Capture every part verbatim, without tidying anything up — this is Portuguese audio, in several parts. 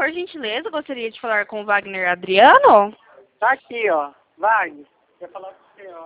por gentileza, gostaria de falar com o Wagner Adriano. Tá aqui, ó. Wagner, quer falar com você, ó.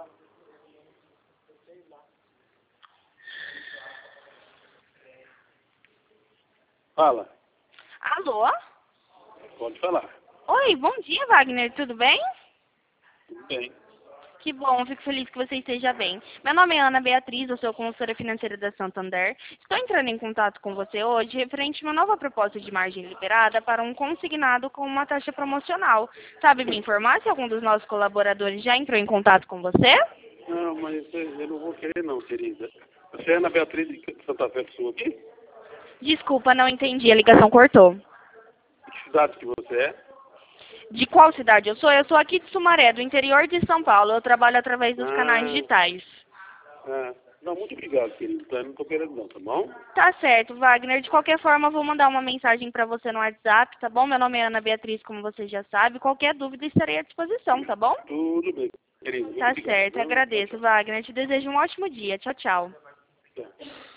Fala. Alô? Pode falar. Oi, bom dia, Wagner, tudo bem? Tudo bem. Que bom, fico feliz que você esteja bem. Meu nome é Ana Beatriz, eu sou consultora financeira da Santander. Estou entrando em contato com você hoje referente a uma nova proposta de margem liberada para um consignado com uma taxa promocional. Sabe me informar se algum dos nossos colaboradores já entrou em contato com você? Não, mas eu não vou querer não, querida. Você é Ana Beatriz de Santa Fé do Sul aqui? Desculpa, não entendi, a ligação cortou. De que cidade que você é? De qual cidade eu sou? Eu sou aqui de Sumaré, do interior de São Paulo. Eu trabalho através dos Ah. canais digitais. Ah, não, muito obrigado, querido. Então, eu não estou querendo não, tá bom? Tá certo, Wagner. De qualquer forma, eu vou mandar uma mensagem para você no WhatsApp, tá bom? Meu nome é Ana Beatriz, como você já sabe. Qualquer dúvida estarei à disposição, tá bom? Tudo bem, querido. Muito Tá obrigado, certo, viu? agradeço, Wagner. Te desejo um ótimo dia. Tchau, tchau. Tchau.